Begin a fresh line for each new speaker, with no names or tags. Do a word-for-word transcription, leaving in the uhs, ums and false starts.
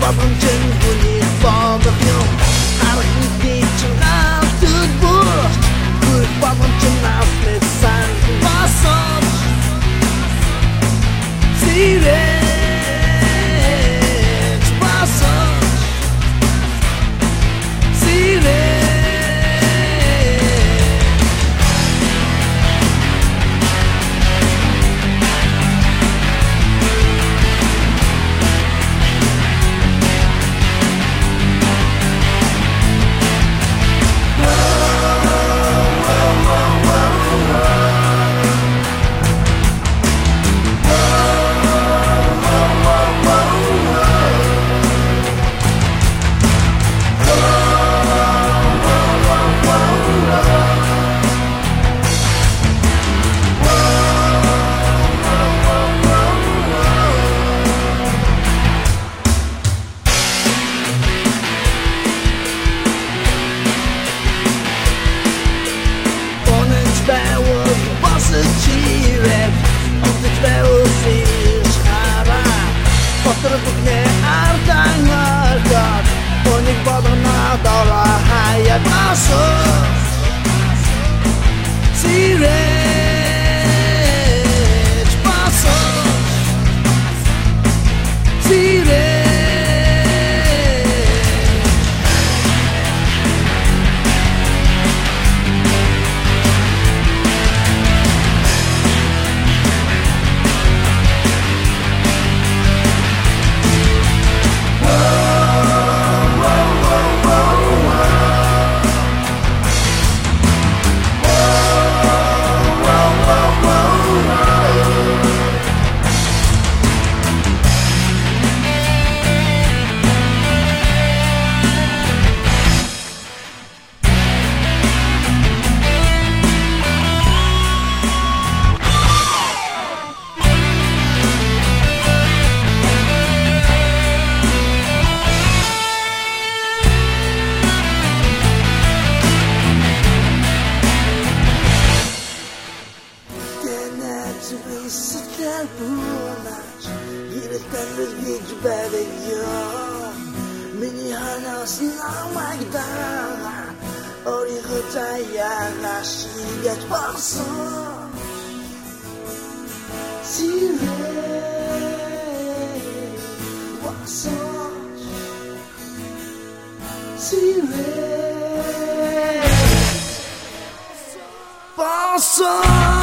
Боломжийн хүний бомбох юм Харахны чанар төгбөж Бүр боломжийн наслыг сан басаж Сирэж басаж Сирэж Чирек, он ты тебя усишь, хара Потом не ардан маркат Он их подана дала хая басу Сирэж басу Сирэж Сэтгэл буунаач Ирэлтэн гэж байдаг юм Миний ханаас намайг даага Өөрийнхөө заяага шийгэж болсон Сирэж болсон Сирэж болсон